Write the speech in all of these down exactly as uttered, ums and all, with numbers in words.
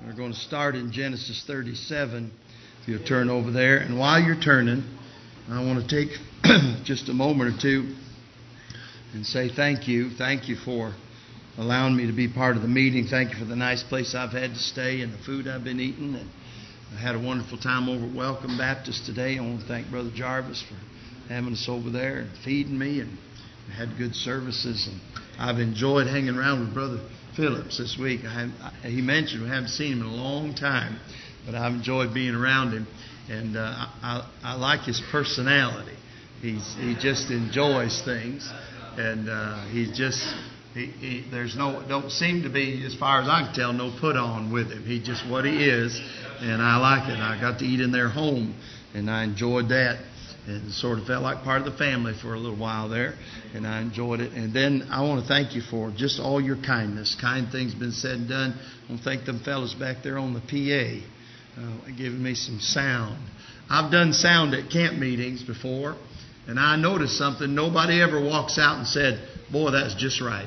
We're going to start in Genesis thirty-seven. If you'll turn over there. And while you're turning, I want to take just a moment or two and say thank you. Thank you for allowing me to be part of the meeting. Thank you for the nice place I've had to stay and the food I've been eating. And I had a wonderful time over at Welcome Baptist today. I want to thank Brother Jarvis for having us over there and feeding me, and we had good services. And I've enjoyed hanging around with Brother Phillips this week. I have, I, he mentioned we haven't seen him in a long time, but I've enjoyed being around him, and uh, I, I like his personality. He's he just enjoys things, and uh, he just he, he there's no don't seem to be, as far as I can tell, no put on with him. He's just what he is, and I like it. I got to eat in their home, and I enjoyed that. And it sort of felt like part of the family for a little while there, and I enjoyed it. And then I want to thank you for just all your kindness. Kind things been said and done. I want to thank them fellas back there on the P A, uh, giving me some sound. I've done sound at camp meetings before, and I noticed something. Nobody ever walks out and said, "Boy, that's just right."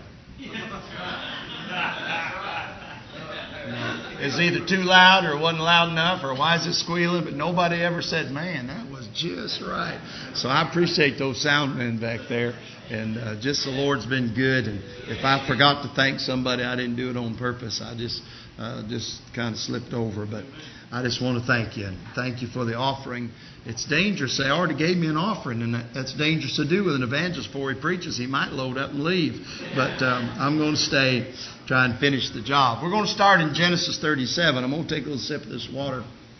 It's either too loud or it wasn't loud enough, or why is it squealing? But nobody ever said, "Man, that was just right." So I appreciate those sound men back there. And uh, just the Lord's been good. And if I forgot to thank somebody, I didn't do it on purpose. I just uh, just kind of slipped over. But I just want to thank you. And thank you for the offering. It's dangerous. They already gave me an offering, and that's dangerous to do with an evangelist before he preaches. He might load up and leave. But um, I'm going to stay, try and finish the job. We're going to start in Genesis thirty-seven. I'm going to take a little sip of this water.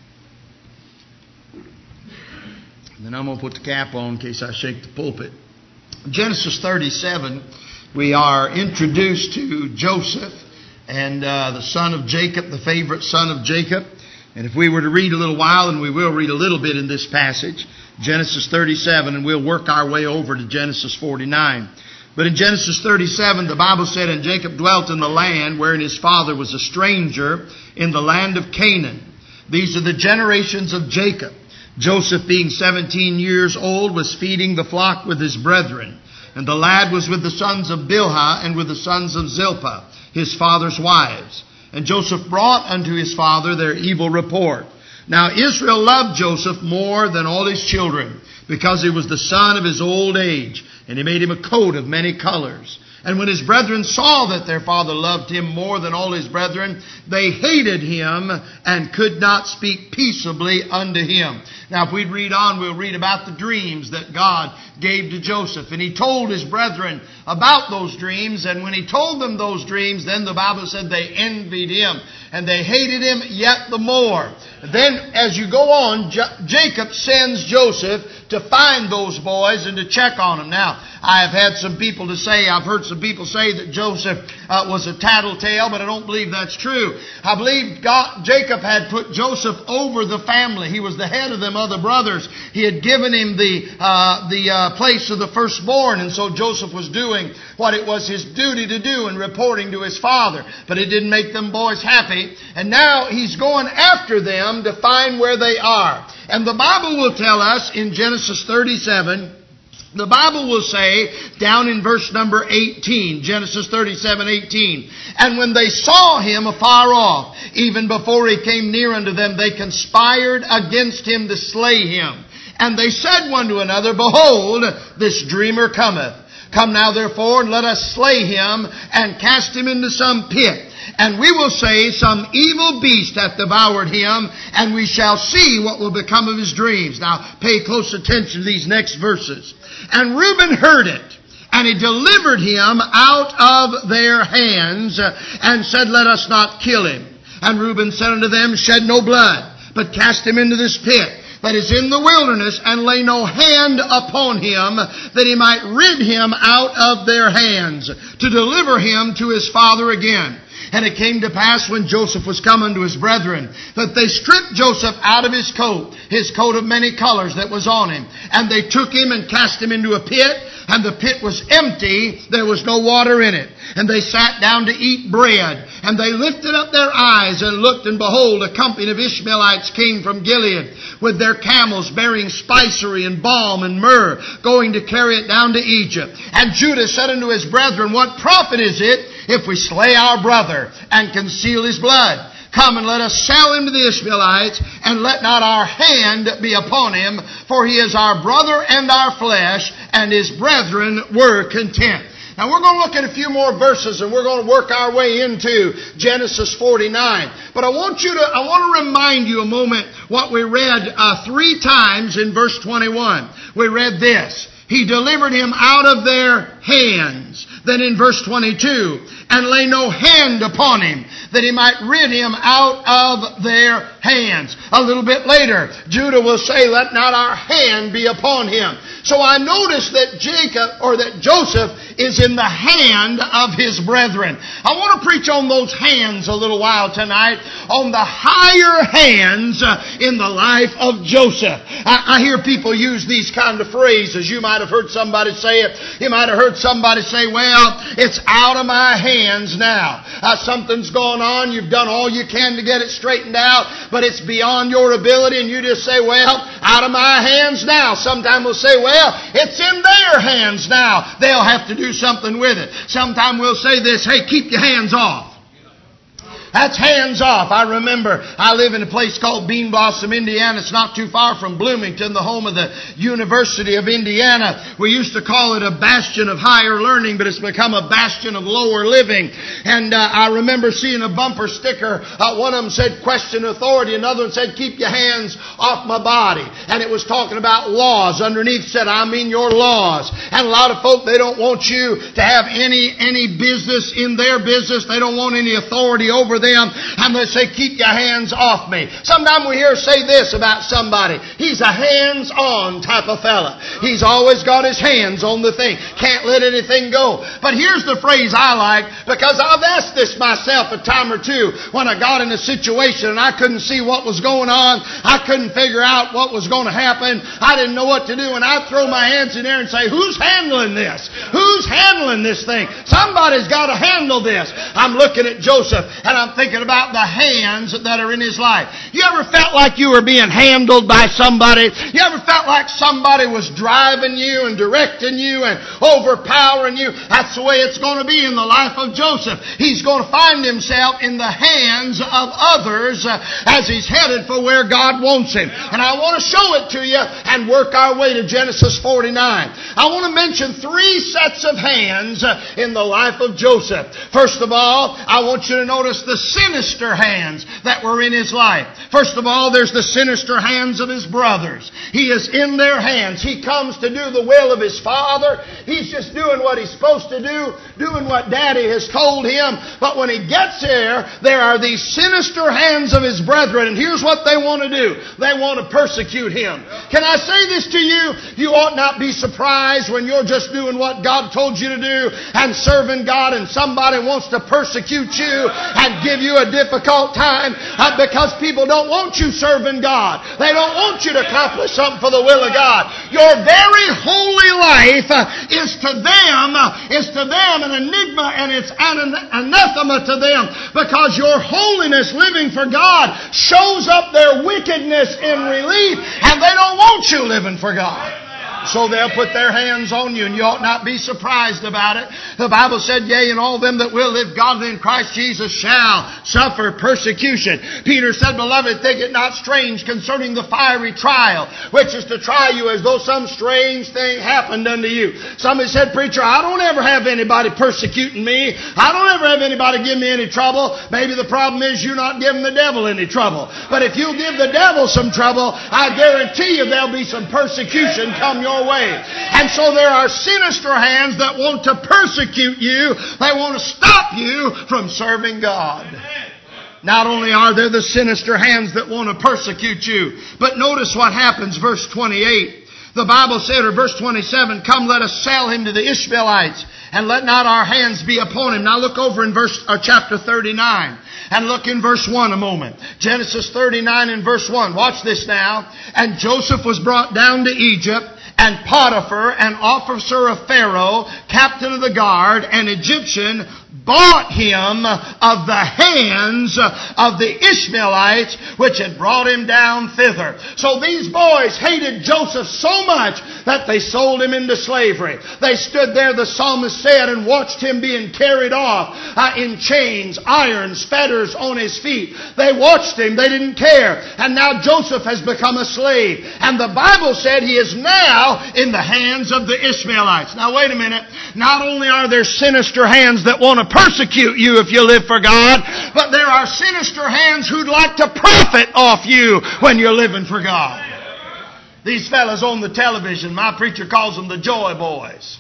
And then I'm going to put the cap on in case I shake the pulpit. Genesis thirty-seven, we are introduced to Joseph and uh, the son of Jacob, the favorite son of Jacob. And if we were to read a little while, and we will read a little bit in this passage, Genesis thirty-seven, and we'll work our way over to Genesis forty-nine. But in Genesis thirty-seven, the Bible said, "And Jacob dwelt in the land wherein his father was a stranger, in the land of Canaan." These are the generations of Jacob. Joseph, being seventeen years old, was feeding the flock with his brethren. And the lad was with the sons of Bilhah and with the sons of Zilpah, his father's wives. And Joseph brought unto his father their evil report. Now Israel loved Joseph more than all his children, because he was the son of his old age, and he made him a coat of many colors. And when his brethren saw that their father loved him more than all his brethren, they hated him and could not speak peaceably unto him. Now if we'd read on, we'll read about the dreams that God gave to Joseph. And he told his brethren about those dreams. And when he told them those dreams, then the Bible said they envied him and they hated him yet the more. Then as you go on, J- Jacob sends Joseph to find those boys and to check on them. Now, I have had some people to say, I've heard some people say that Joseph uh, was a tattletale, but I don't believe that's true. I believe God, Jacob had put Joseph over the family. He was the head of them other brothers. He had given him the uh, the uh, place of the firstborn, and so Joseph was doing what it was his duty to do and reporting to his father. But it didn't make them boys happy. And now he's going after them to find where they are. And the Bible will tell us in Genesis thirty-seven, the Bible will say, down in verse number eighteen, Genesis thirty-seven, eighteen, "And when they saw him afar off, even before he came near unto them, they conspired against him to slay him. And they said one to another, Behold, this dreamer cometh. Come now therefore, and let us slay him, and cast him into some pit. And we will say, Some evil beast hath devoured him, and we shall see what will become of his dreams." Now pay close attention to these next verses. "And Reuben heard it, and he delivered him out of their hands, and said, Let us not kill him. And Reuben said unto them, Shed no blood, but cast him into this pit that is in the wilderness, and lay no hand upon him, that he might rid him out of their hands, to deliver him to his father again. And it came to pass, when Joseph was come unto his brethren, that they stripped Joseph out of his coat, his coat of many colors that was on him. And they took him and cast him into a pit, and the pit was empty, there was no water in it. And they sat down to eat bread. And they lifted up their eyes and looked, and behold, a company of Ishmaelites came from Gilead, with their camels bearing spicery and balm and myrrh, going to carry it down to Egypt. And Judah said unto his brethren, What profit is it if we slay our brother and conceal his blood? Come and let us sell him to the Ishmaelites, and let not our hand be upon him, for he is our brother and our flesh, and his brethren were content. Now we're going to look at a few more verses, and we're going to work our way into Genesis forty-nine. But I want you to, I want to remind you a moment what we read uh, three times in verse twenty-one. We read this: He delivered him out of their hands. Then in verse twenty-two, and lay no hand upon him, that he might rid him out of their hands. A little bit later, Judah will say, let not our hand be upon him. So I notice that Jacob, or that Joseph, is in the hand of his brethren. I want to preach on those hands a little while tonight, on the higher hands in the life of Joseph. I, I hear people use these kind of phrases. You might have heard somebody say it. You might have heard somebody say, well, it's out of my hands now. Uh, something's going on. You've done all you can to get it straightened out, but it's beyond your ability, and you just say, well, out of my hands now. Sometimes we'll say, well, it's in their hands now. They'll have to do something with it. Sometimes we'll say this, hey, keep your hands off. That's hands off. I remember I live in a place called Bean Blossom, Indiana. It's not too far from Bloomington, the home of the University of Indiana. We used to call it a bastion of higher learning, but it's become a bastion of lower living. And uh, I remember seeing a bumper sticker. Uh, one of them said, question authority. Another one said, keep your hands off my body. And it was talking about laws. Underneath said, I mean your laws. And a lot of folk, they don't want you to have any, any business in their business. They don't want any authority over them. Them, and they say, keep your hands off me. Sometimes we hear say this about somebody. He's a hands-on type of fella. He's always got his hands on the thing. Can't let anything go. But here's the phrase I like, because I've asked this myself a time or two when I got in a situation and I couldn't see what was going on. I couldn't figure out what was going to happen. I didn't know what to do, and I'd throw my hands in there and say, who's handling this? Who's handling this thing? Somebody's got to handle this. I'm looking at Joseph, and I'm thinking about the hands that are in his life. You ever felt like you were being handled by somebody? You ever felt like somebody was driving you and directing you and overpowering you? That's the way it's going to be in the life of Joseph. He's going to find himself in the hands of others uh, as he's headed for where God wants him. And I want to show it to you and work our way to Genesis forty-nine. I want to mention three sets of hands uh, in the life of Joseph. First of all, I want you to notice the sinister hands that were in his life. First of all, there's the sinister hands of his brothers. He is in their hands. He comes to do the will of his father. He's just doing what he's supposed to do, doing what daddy has told him. But when he gets there, there are these sinister hands of his brethren. And here's what they want to do. They want to persecute him. Can I say this to you? You ought not be surprised when you're just doing what God told you to do and serving God, and somebody wants to persecute you and give you a difficult time uh, because people don't want you serving God. They don't want you to accomplish something for the will of God. Your very holy life uh, is to them, uh, is to them an enigma, and it's an anathema to them, because your holiness living for God shows up their wickedness in relief, and they don't want you living for God. So they'll put their hands on you, and you ought not be surprised about it. The Bible said, yea, and all them that will live godly in Christ Jesus shall suffer persecution. Peter said, beloved, think it not strange concerning the fiery trial, which is to try you as though some strange thing happened unto you. Somebody said, preacher, I don't ever have anybody persecuting me. I don't ever have anybody give me any trouble. Maybe the problem is you're not giving the devil any trouble. But if you'll give the devil some trouble, I guarantee you there'll be some persecution come your way. And so there are sinister hands that want to persecute you. They want to stop you from serving God. Not only are there the sinister hands that want to persecute you, but notice what happens, verse twenty-eight. The Bible said, or verse twenty-seven, come, let us sell him to the Ishmaelites, and let not our hands be upon him. Now look over in verse or chapter thirty-nine. And look in verse one a moment. Genesis thirty-nine and verse one. Watch this now. And Joseph was brought down to Egypt, and Potiphar, an officer of Pharaoh, captain of the guard, an Egyptian, bought him of the hands of the Ishmaelites, which had brought him down thither. So these boys hated Joseph so much that they sold him into slavery. They stood there, the psalmist said, and watched him being carried off uh, in chains, irons, fetters on his feet. They watched him. They didn't care. And now Joseph has become a slave. And the Bible said he is now in the hands of the Ishmaelites. Now wait a minute. Not only are there sinister hands that want to persecute you if you live for God, but there are sinister hands who'd like to profit off you when you're living for God. These fellas on the television, my preacher calls them the Joy Boys.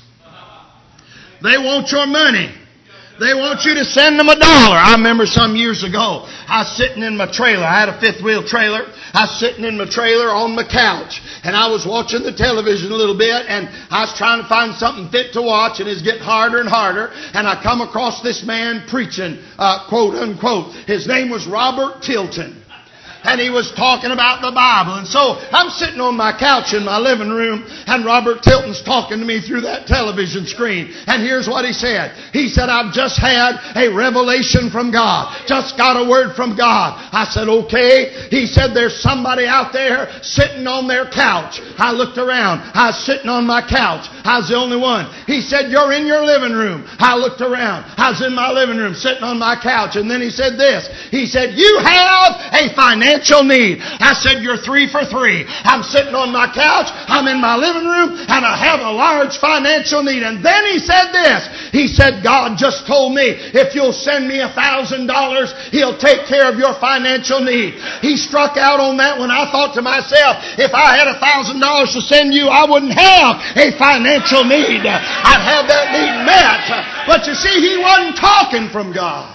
They want your money. They want you to send them a dollar. I remember some years ago, I was sitting in my trailer. I had a fifth wheel trailer. I was sitting in my trailer on my couch. And I was watching the television a little bit. And I was trying to find something fit to watch. And it's getting harder and harder. And I come across this man preaching, uh, quote unquote. His name was Robert Tilton. And he was talking about the Bible. And so I'm sitting on my couch in my living room, and Robert Tilton's talking to me through that television screen. And here's what he said. He said, I've just had a revelation from God. Just got a word from God. I said, okay. He said, there's somebody out there sitting on their couch. I looked around. I was sitting on my couch. I was the only one. He said, you're in your living room. I looked around. I was in my living room sitting on my couch. And then he said this. He said, you have a financial need. I said, you're three for three. I'm sitting on my couch, I'm in my living room, and I have a large financial need. And then he said this. He said, God just told me if you'll send me a thousand dollars, He'll take care of your financial need. He struck out on that when I thought to myself, if I had a thousand dollars to send you, I wouldn't have a financial need. I'd have that need met. But you see, he wasn't talking from God.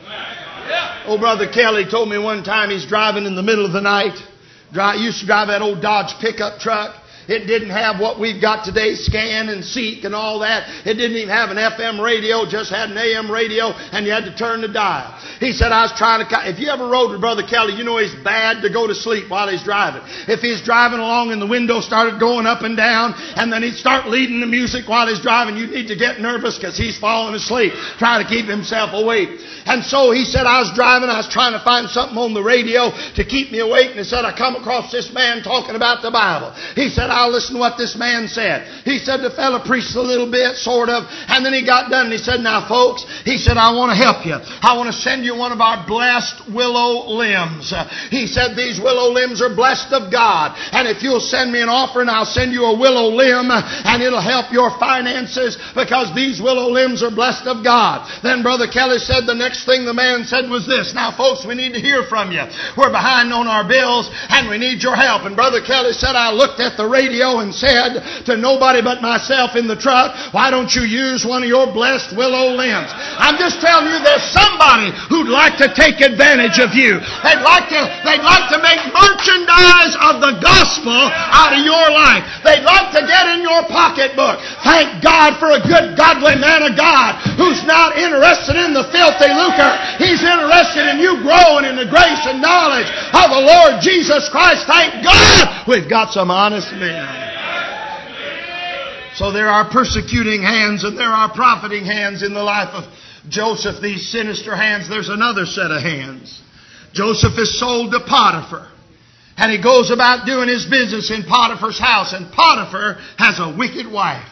Old Brother Kelly told me one time he's driving in the middle of the night. Drive, used to drive that old Dodge pickup truck. It didn't have what we've got today, scan and seek and all that. It didn't even have an F M radio, just had an A M radio, and you had to turn the dial. He said, I was trying to... If you ever rode with Brother Kelly, you know he's bad to go to sleep while he's driving. If he's driving along and the window started going up and down, and then he'd start leading the music while he's driving, you need to get nervous because he's falling asleep, trying to keep himself awake. And so he said, I was driving, I was trying to find something on the radio to keep me awake, and he said, I come across this man talking about the Bible. He said, I'll listen to what this man said. He said, the fella preached a little bit, sort of, and then he got done and he said, now folks, he said, I want to help you. I want to send you one of our blessed willow limbs. Uh, he said, these willow limbs are blessed of God, and if you'll send me an offering, I'll send you a willow limb, and it'll help your finances because these willow limbs are blessed of God. Then Brother Kelly said, the next thing the man said was this, now folks, we need to hear from you. We're behind on our bills, and we need your help. And Brother Kelly said, I looked at the radio and said to nobody but myself in the truck, why don't you use one of your blessed willow limbs? I'm just telling you, there's somebody who'd like to take advantage of you. They'd like to, they'd like to make merchandise of the gospel out of your life. They'd like to get in your pocketbook. Thank God for a good, godly man of God who's not interested in the filthy lucre. He's interested in you growing in the grace and knowledge of the Lord Jesus Christ. Thank God we've got some honest men. So there are persecuting hands and there are profiting hands in the life of Joseph, these sinister hands. There's another set of hands. Joseph is sold to Potiphar, and he goes about doing his business in Potiphar's house, and Potiphar has a wicked wife.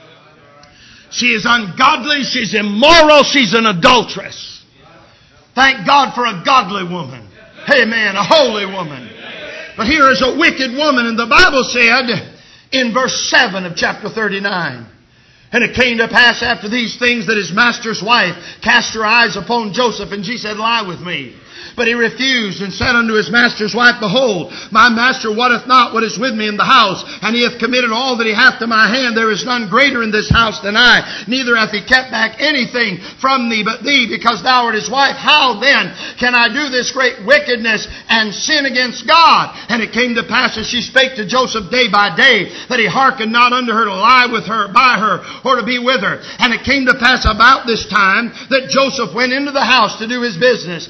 She is ungodly, she's immoral, she's an adulteress. Thank God for a godly woman. Amen, a holy woman. But here is a wicked woman, and the Bible said in verse seven of chapter thirty-nine, and it came to pass after these things that his master's wife cast her eyes upon Joseph, and she said, lie with me. But he refused and said unto his master's wife, behold, my master wotteth not what is with me in the house, and he hath committed all that he hath to my hand. There is none greater in this house than I, neither hath he kept back anything from thee but thee, because thou art his wife. How then can I do this great wickedness and sin against God? And it came to pass as she spake to Joseph day by day, that he hearkened not unto her to lie with her, by her, or to be with her. And it came to pass about this time that Joseph went into the house to do his business, and there was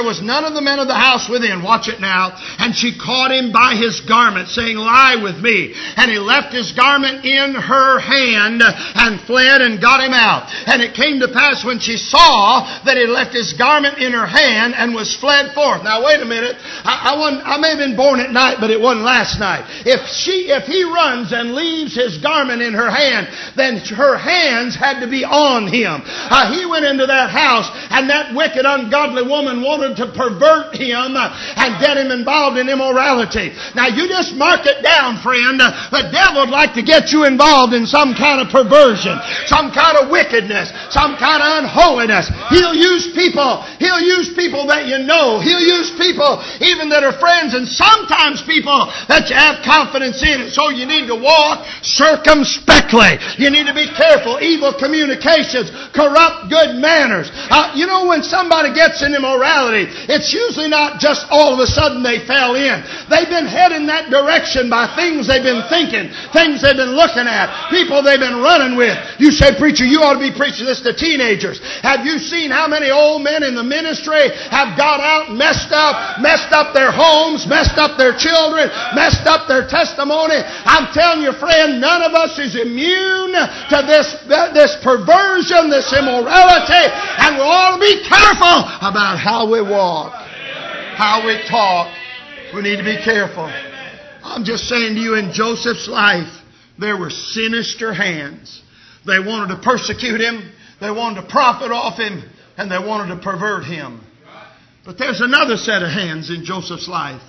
was none of the men of the house within. Watch it now. And she caught him by his garment, saying, Lie with me. And he left his garment in her hand and fled and got him out. And it came to pass when she saw that he left his garment in her hand and was fled forth. Now wait a minute. I, I, wasn't, I may have been born at night, but it wasn't last night. If she, if he runs and leaves his garment in her hand, then her hands had to be on him. Uh, he went into that house, and that wicked, ungodly woman wanted to pervert him uh, and get him involved in immorality. Now you just mark it down, friend. Uh, the devil would like to get you involved in some kind of perversion, some kind of wickedness, some kind of unholiness. He'll use people. He'll use people that you know. He'll use people even that are friends, and sometimes people that you have confidence in. And so you need to walk circumspectly. You need to be careful. Evil communications corrupt good manners. Uh, you know, when somebody gets in immorality, it's usually not just all of a sudden they fell in. They've been heading that direction by things they've been thinking, things they've been looking at, people they've been running with. You say, preacher, you ought to be preaching this to teenagers. Have you seen how many old men in the ministry have got out, messed up, messed up their homes, messed up their children, messed up their testimony? I'm telling you, friend, none of us is immune to this, this perversion, this immorality, and we ought to be careful about how we walk, how we talk. We need to be careful. I'm just saying to you, in Joseph's life, there were sinister hands. They wanted to persecute him, they wanted to profit off him, and they wanted to pervert him. But there's another set of hands in Joseph's life.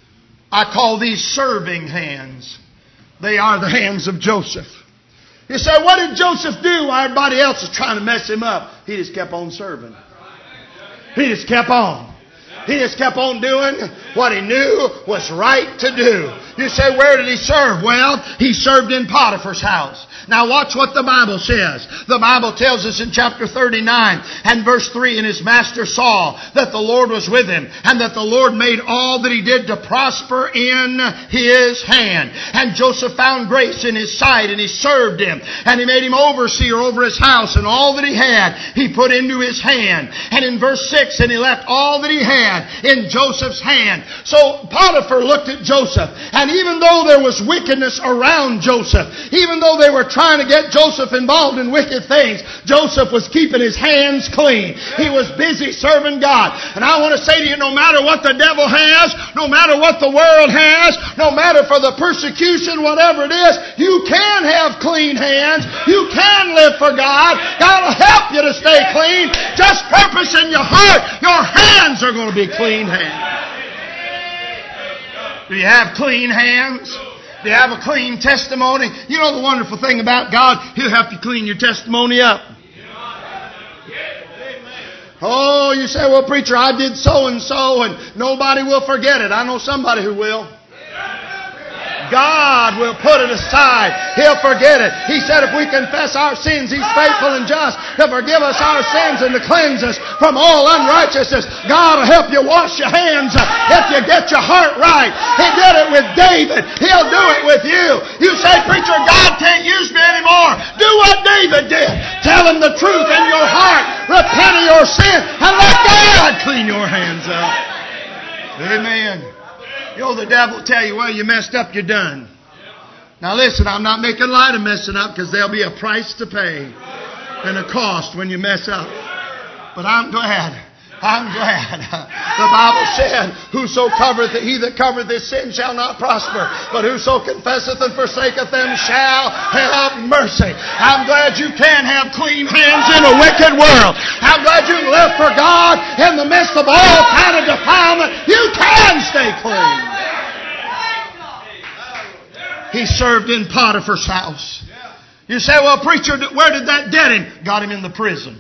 I call these serving hands. They are the hands of Joseph. You say, what did Joseph do while everybody else is trying to mess him up? He just kept on serving. He just kept on. He just kept on doing what he knew was right to do. You say, where did he serve? Well, he served in Potiphar's house. Now watch what the Bible says. The Bible tells us in chapter thirty-nine and verse three, and his master saw that the Lord was with him, and that the Lord made all that he did to prosper in his hand. And Joseph found grace in his sight, and he served him, and he made him overseer over his house, and all that he had he put into his hand. And in verse six, and he left all that he had in Joseph's hand. So Potiphar looked at Joseph, and even though there was wickedness around Joseph, even though they were trying to get Joseph involved in wicked things, Joseph was keeping his hands clean. He was busy serving God. And I want to say to you, no matter what the devil has, no matter what the world has, no matter for the persecution, whatever it is, you can have clean hands. You can live for God. God will help you to stay clean. Just purpose in your heart, your hands are going to be clean hands. Do you have clean hands? Do you have a clean testimony? You know the wonderful thing about God, He'll help you clean your testimony up. Oh, you say, well, preacher, I did so and so, and nobody will forget it. I know somebody who will. God will put it aside. He'll forget it. He said if we confess our sins, He's faithful and just to forgive us our sins and to cleanse us from all unrighteousness. God will help you wash your hands if you get your heart right. He did it with David. He'll do it with you. You say, preacher, God can't use me anymore. Do what David did. Tell Him the truth in your heart. Repent of your sin and let God clean your hands up. Amen. You know, the devil will tell you, well, you messed up, you're done. Now listen, I'm not making light of messing up, because there'll be a price to pay and a cost when you mess up. But I'm glad. I'm glad. The Bible said, whoso covereth, he that covereth his sin shall not prosper, but whoso confesseth and forsaketh them shall have mercy. I'm glad you can have clean hands in a wicked world. I'm glad you can live for God in the midst of all kind of defilement. You can stay clean. He served in Potiphar's house. You say, well, preacher, where did that get him? Got him in the prison.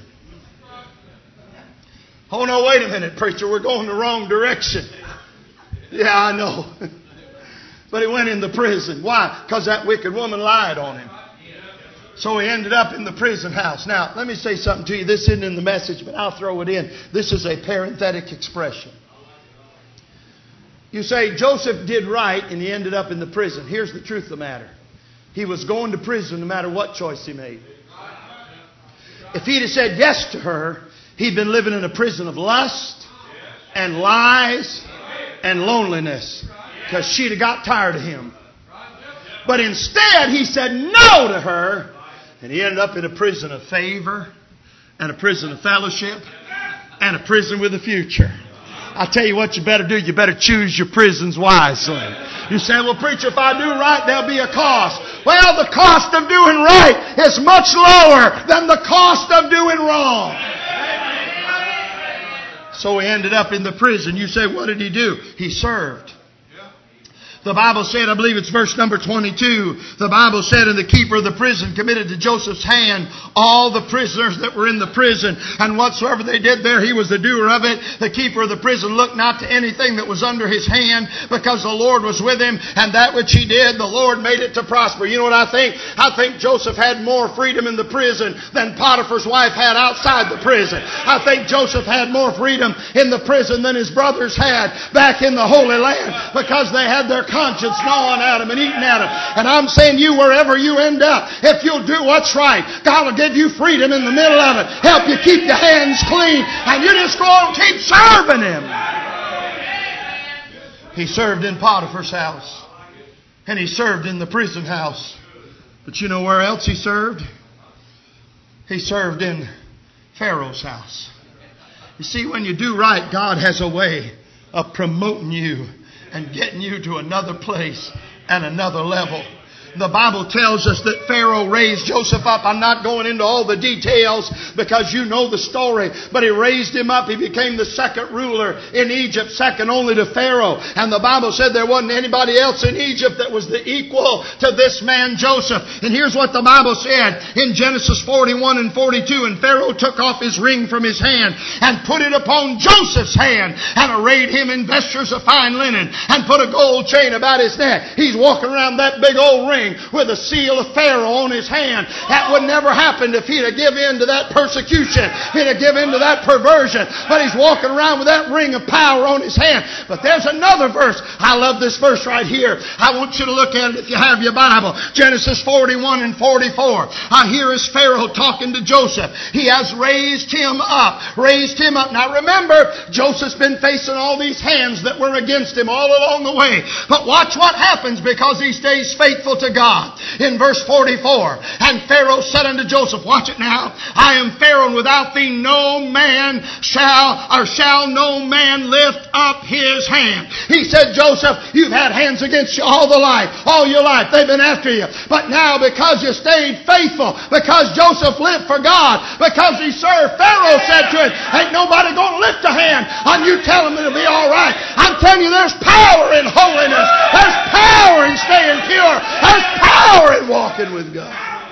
Oh, no, wait a minute, preacher. We're going the wrong direction. Yeah, I know. But he went in the prison. Why? Because that wicked woman lied on him. So he ended up in the prison house. Now, let me say something to you. This isn't in the message, but I'll throw it in. This is a parenthetic expression. You say, Joseph did right and he ended up in the prison. Here's the truth of the matter. He was going to prison no matter what choice he made. If he'd have said yes to her, he'd been living in a prison of lust and lies and loneliness, because she'd have got tired of him. But instead, he said no to her, and he ended up in a prison of favor and a prison of fellowship and a prison with a future. I tell you what you better do. You better choose your prisons wisely. You say, well, preacher, if I do right, there'll be a cost. Well, the cost of doing right is much lower than the cost of doing wrong. So he ended up in the prison. You say, what did he do? He served. The Bible said, I believe it's verse number twenty-two, the Bible said, and the keeper of the prison committed to Joseph's hand all the prisoners that were in the prison, and whatsoever they did there, he was the doer of it. The keeper of the prison looked not to anything that was under his hand, because the Lord was with him, and that which he did, the Lord made it to prosper. You know what I think? I think Joseph had more freedom in the prison than Potiphar's wife had outside the prison. I think Joseph had more freedom in the prison than his brothers had back in the Holy Land, because they had their conscience gnawing at him and eating at him. And I'm saying you, wherever you end up, if you'll do what's right, God will give you freedom in the middle of it, help you keep your hands clean, and you just go on and keep serving Him. He served in Potiphar's house, and he served in the prison house. But you know where else he served? He served in Pharaoh's house. You see, when you do right, God has a way of promoting you and getting you to another place and another level. The Bible tells us that Pharaoh raised Joseph up. I'm not going into all the details because you know the story. But he raised him up. He became the second ruler in Egypt, second only to Pharaoh. And the Bible said there wasn't anybody else in Egypt that was the equal to this man Joseph. And here's what the Bible said in Genesis forty-one and forty-two. And Pharaoh took off his ring from his hand and put it upon Joseph's hand and arrayed him in vestures of fine linen and put a gold chain about his neck. He's walking around that big old ring with a seal of Pharaoh on his hand. That would never happen if he'd have given in to that persecution. He'd have given in to that perversion. But he's walking around with that ring of power on his hand. But there's another verse. I love this verse right here. I want you to look at it if you have your Bible. Genesis forty-one and forty-four. I hear is Pharaoh talking to Joseph. He has raised him up. Raised him up. Now remember, Joseph's been facing all these hands that were against him all along the way. But watch what happens because he stays faithful to God. In verse forty-four, and Pharaoh said unto Joseph, watch it now, I am Pharaoh, and without thee no man shall, or shall no man lift up his hand. He said, Joseph, you've had hands against you all the life, all your life. They've been after you. But now because you stayed faithful, because Joseph lived for God, because he served, Pharaoh said to him, ain't nobody going to lift a hand on you telling them it'll be all right. I'm telling you, there's power in holiness. There's power in staying pure. There's power in walking with God.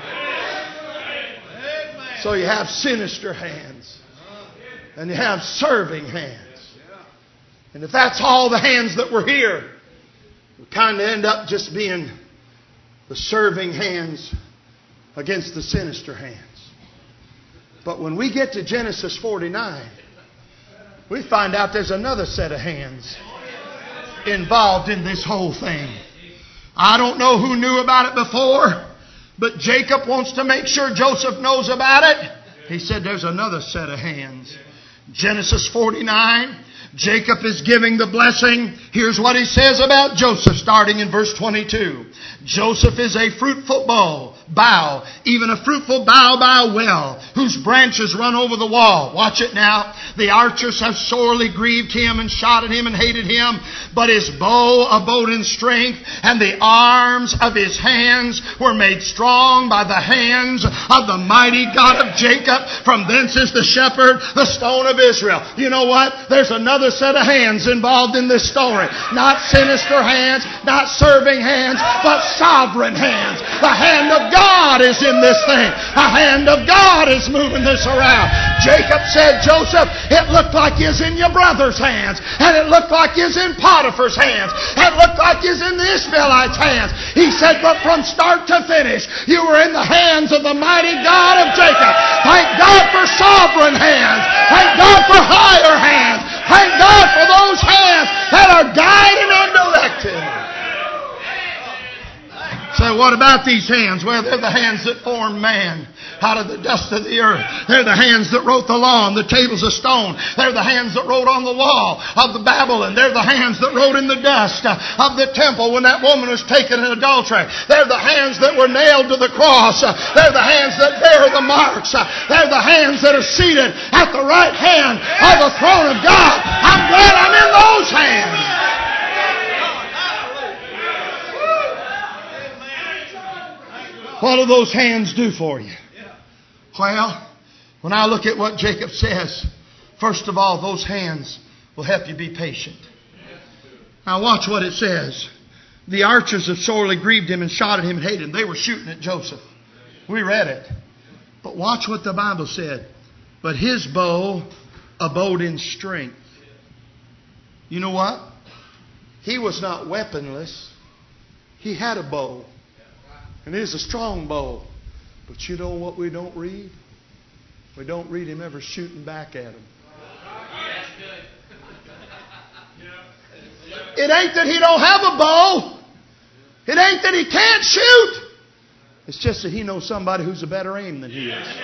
So you have sinister hands and you have serving hands. And if that's all the hands that were here, we kind of end up just being the serving hands against the sinister hands. But when we get to Genesis forty-nine, we find out there's another set of hands involved in this whole thing. I don't know who knew about it before, but Jacob wants to make sure Joseph knows about it. He said there's another set of hands. Genesis forty-nine, Jacob is giving the blessing. Here's what he says about Joseph, starting in verse twenty-two. Joseph is a fruitful bough, bough, even a fruitful bough by a well, whose branches run over the wall. Watch it now. The archers have sorely grieved him and shot at him and hated him, but his bow abode in strength, and the arms of his hands were made strong by the hands of the mighty God of Jacob. From thence is the shepherd, the stone of Israel. You know what? There's another set of hands involved in this story. Not sinister hands, not serving hands, but sovereign hands. The hand of God is in this thing. The hand of God is moving this around. Jacob said, Joseph, it looked like it's in your brother's hands, and it looked like it's in Potiphar's hands, and it looked like it's in the Ishmaelites' hands. He said, but from start to finish, you were in the hands of the mighty God of Jacob. Thank God for sovereign hands. Thank God for higher hands. Thank God for those hands that are guiding and directing. So what about these hands? Well, they're the hands that form man. out of the dust of the earth. They're the hands that wrote the law on the tables of stone. They're the hands that wrote on the wall of the Babylon. They're the hands that wrote in the dust of the temple when that woman was taken in adultery. They're the hands that were nailed to the cross. They're the hands that bear the marks. They're the hands that are seated at the right hand of the throne of God. I'm glad I'm in those hands. What do those hands do for you? Well, when I look at what Jacob says, first of all, those hands will help you be patient. Now watch what it says. The archers have sorely grieved him and shot at him and hated him. They were shooting at Joseph. We read it. But watch what the Bible said. But his bow abode in strength. You know what? He was not weaponless. He had a bow. And it is a strong bow. But you know what we don't read? We don't read him ever shooting back at him. It ain't that he don't have a bow. It ain't that he can't shoot. It's just that he knows somebody who's a better aim than he is.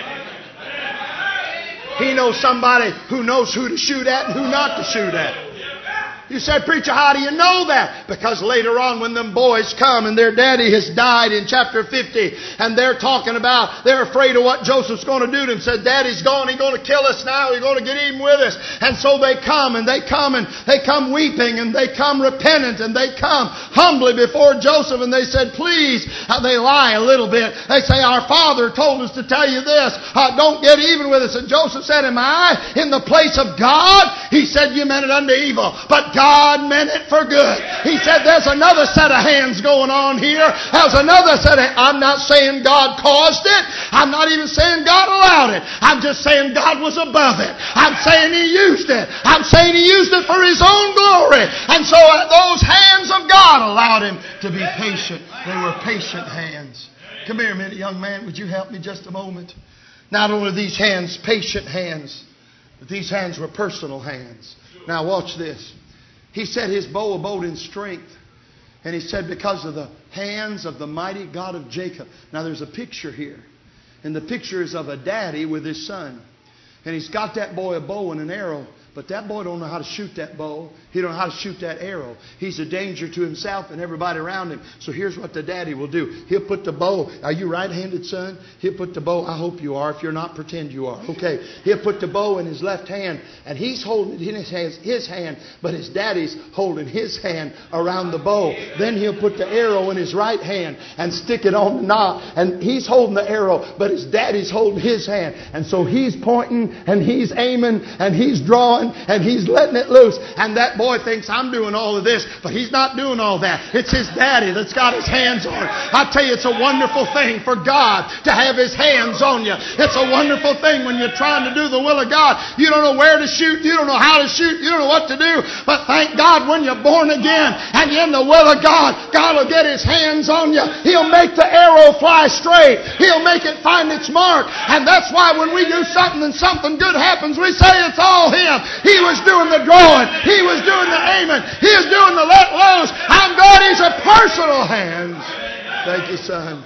He knows somebody who knows who to shoot at and who not to shoot at. You said, preacher, how do you know that? Because later on when them boys come and their daddy has died in chapter fifty and they're talking about, they're afraid of what Joseph's going to do to them. Said, Daddy's gone. He's going to kill us now. He's going to get even with us. And so they come and they come and they come weeping and they come repentant and they come humbly before Joseph and they said, please, uh, they lie a little bit. They say, our father told us to tell you this. Uh, don't get even with us. And Joseph said, am I in the place of God? He said, you meant it unto evil. But God God meant it for good. He said there's another set of hands going on here. There's another set of... I'm not saying God caused it. I'm not even saying God allowed it. I'm just saying God was above it. I'm saying He used it. I'm saying He used it for His own glory. And so those hands of God allowed Him to be patient. They were patient hands. Come here a minute, young man. Would you help me just a moment? Not only these hands, patient hands, but these hands were personal hands. Now watch this. He said his bow abode in strength. And he said because of the hands of the mighty God of Jacob. Now there's a picture here. And the picture is of a daddy with his son. And he's got that boy a bow and an arrow. But that boy don't know how to shoot that bow. He don't know how to shoot that arrow. He's a danger to himself and everybody around him. So here's what the daddy will do. He'll put the bow. Are you right-handed, son? He'll put the bow. I hope you are. If you're not, pretend you are. Okay. He'll put the bow in his left hand. And he's holding it in his, hands, his hand. But his daddy's holding his hand around the bow. Then he'll put the arrow in his right hand and stick it on the knob. And he's holding the arrow. But his daddy's holding his hand. And so he's pointing and he's aiming and he's drawing. And he's letting it loose. And that boy thinks I'm doing all of this. But he's not doing all that. It's his daddy that's got his hands on it. I tell you, it's a wonderful thing for God to have His hands on you. It's a wonderful thing when you're trying to do the will of God. You don't know where to shoot. You don't know how to shoot. You don't know what to do. But thank God when you're born again and you're in the will of God, God will get His hands on you. He'll make the arrow fly straight. He'll make it find its mark. And that's why when we do something and something good happens, we say it's all Him. He was doing the drawing. He was doing the aiming. He was doing the let loose. I'm glad He's a personal hands. Thank you, son.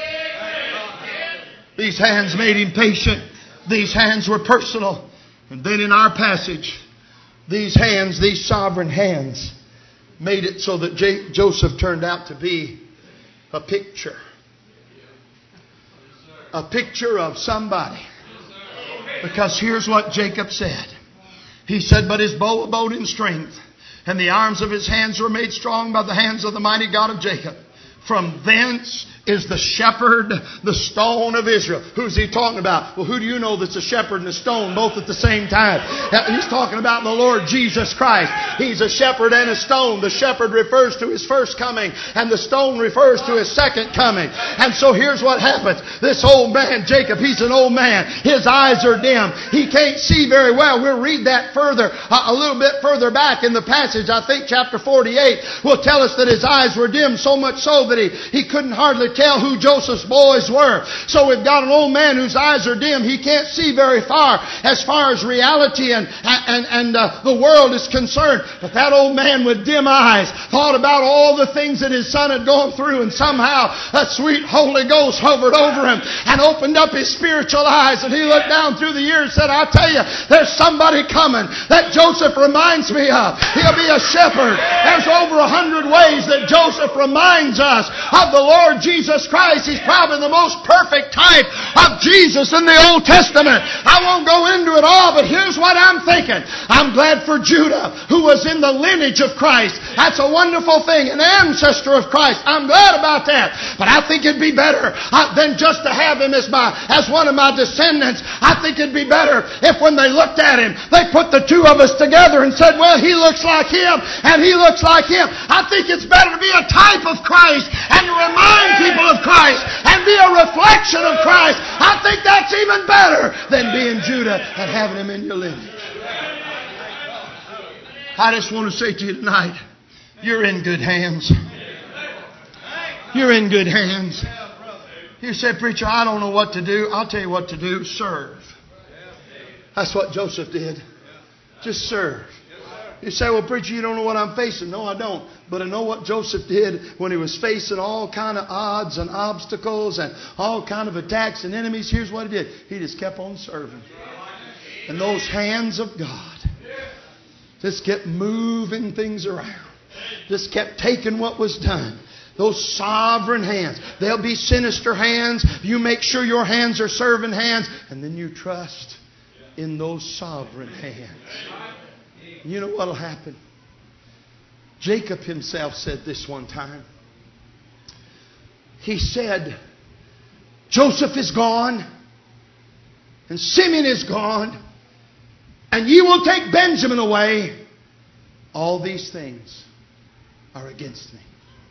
These hands made him patient. These hands were personal. And then in our passage, these hands, these sovereign hands, made it so that J- Joseph turned out to be a picture. A picture of somebody. Because here's what Jacob said. He said, but his bow abode in strength, and the arms of his hands were made strong by the hands of the mighty God of Jacob. From thence is the shepherd, the stone of Israel. Who's he talking about? Well, who do you know that's a shepherd and a stone both at the same time? He's talking about the Lord Jesus Christ. He's a shepherd and a stone. The shepherd refers to His first coming, and the stone refers to His second coming. And so here's what happens. This old man, Jacob, he's an old man. His eyes are dim. He can't see very well. We'll read that further, uh, a little bit further back in the passage. I think chapter forty-eight will tell us that his eyes were dim, so much so that he, he couldn't hardly tell who Joseph's boys were. So we've got an old man whose eyes are dim. He can't see very far as far as reality and, and, and uh, the world is concerned. But that old man with dim eyes thought about all the things that his son had gone through, and somehow that sweet Holy Ghost hovered over him and opened up his spiritual eyes, and he looked down through the years and said, I tell you, there's somebody coming that Joseph reminds me of. He'll be a shepherd. There's over a hundred ways that Joseph reminds us of the Lord Jesus Christ. He's probably the most perfect type of Jesus in the Old Testament. I won't go into it all, but here's what I'm thinking. I'm glad for Judah, who was in the lineage of Christ. That's a wonderful thing, an ancestor of Christ. I'm glad about that. But I think it'd be better uh, than just to have him as my as one of my descendants. I think it'd be better if when they looked at him, they put the two of us together and said, well, he looks like him and he looks like him. I think it's better to be a type of Christ and to remind people of Christ and be a reflection of Christ. I think that's even better than being Judah and having him in your lineage. I just want to say to you tonight, you're in good hands. You're in good hands. You say, preacher, I don't know what to do. I'll tell you what to do. Serve. That's what Joseph did. Just serve. You say, well, preacher, you don't know what I'm facing. No, I don't. But I know what Joseph did when he was facing all kind of odds and obstacles and all kind of attacks and enemies. Here's what he did. He just kept on serving. And those hands of God just kept moving things around. Just kept taking what was done. Those sovereign hands. They'll be sinister hands. You make sure your hands are serving hands. And then you trust in those sovereign hands. You know what will happen? Jacob himself said this one time. He said, Joseph is gone, and Simeon is gone, and ye will take Benjamin away. All these things are against me.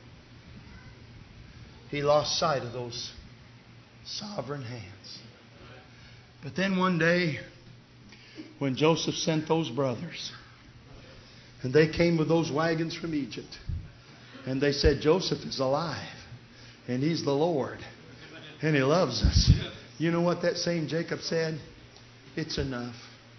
He lost sight of those sovereign hands. But then one day, when Joseph sent those brothers, and they came with those wagons from Egypt, and they said, Joseph is alive, and he's the Lord, and he loves us. You know what that same Jacob said? It's enough.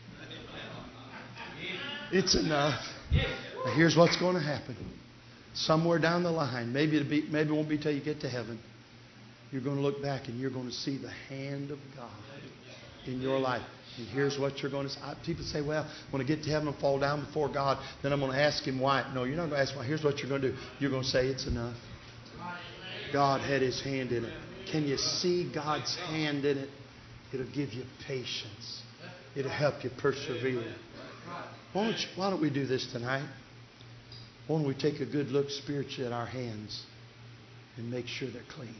It's enough. Now here's what's going to happen. Somewhere down the line, maybe it'll be, maybe it won't be till you get to heaven, you're going to look back and you're going to see the hand of God in your life. And here's what you're going to say. People say, well, when I get to heaven and fall down before God, then I'm going to ask Him why. No, you're not going to ask why. Here's what you're going to do. You're going to say, it's enough. God had His hand in it. Can you see God's hand in it? It'll give you patience. It'll help you persevere. Why don't, you, why don't we do this tonight? Why don't we take a good look spiritually at our hands and make sure they're clean?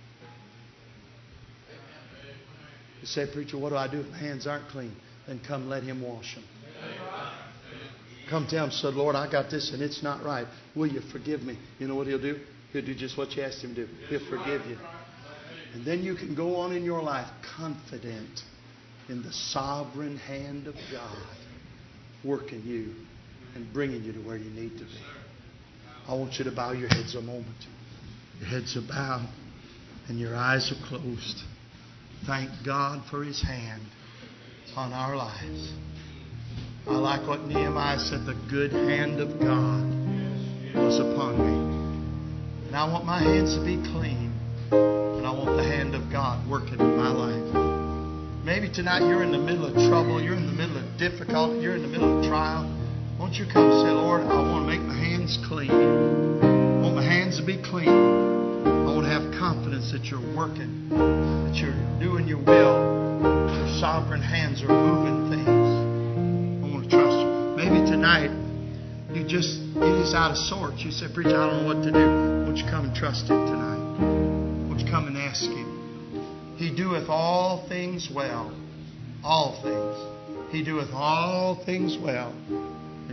You say, preacher, what do I do if my hands aren't clean? Then come let Him wash them. Come tell Him, say, Lord, I got this and it's not right. Will you forgive me? You know what He'll do? He'll do just what you asked Him to do. He'll forgive you. And then you can go on in your life confident in the sovereign hand of God working you and bringing you to where you need to be. I want you to bow your heads a moment. Your heads are bowed and your eyes are closed. Thank God for His hand on our lives. I like what Nehemiah said, the good hand of God was upon me. And I want my hands to be clean. And I want the hand of God working in my life. Maybe tonight you're in the middle of trouble. You're in the middle of difficulty. You're in the middle of trial. Won't you come and say, Lord, I want to make my hands clean. I want my hands to be clean. I want to have confidence that you're working, that you're doing your will. Your sovereign hands are moving things. I want to trust you. Maybe tonight you just, it is out of sorts. You say, preacher, I don't know what to do. Won't you come and trust Him tonight? Won't you come and ask Him? He doeth all things well. All things. He doeth all things well.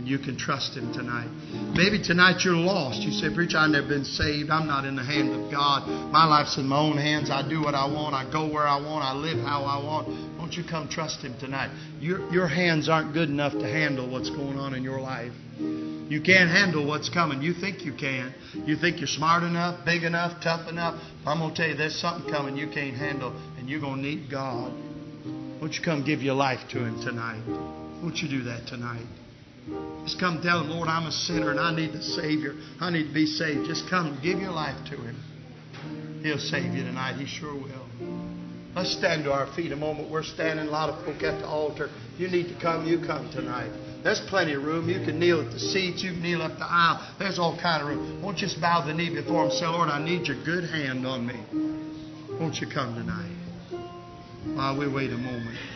And you can trust Him tonight. Maybe tonight you're lost. You say, preacher, I've never been saved. I'm not in the hand of God. My life's in my own hands. I do what I want. I go where I want. I live how I want. Won't you come trust Him tonight? Your, your hands aren't good enough to handle what's going on in your life. You can't handle what's coming. You think you can. You think you're smart enough, big enough, tough enough. I'm going to tell you, there's something coming you can't handle, and you're going to need God. Won't you come give your life to Him tonight? Won't you do that tonight? Just come tell Him, Lord, I'm a sinner and I need the Savior. I need to be saved. Just come and give your life to Him. He'll save you tonight. He sure will. Let's stand to our feet a moment. We're standing, a lot of folk at the altar. You need to come, you come tonight. There's plenty of room. You can kneel at the seats. You can kneel up the aisle. There's all kind of room. Won't you just bow the knee before Him and say, Lord, I need your good hand on me. Won't you come tonight? While we wait a moment.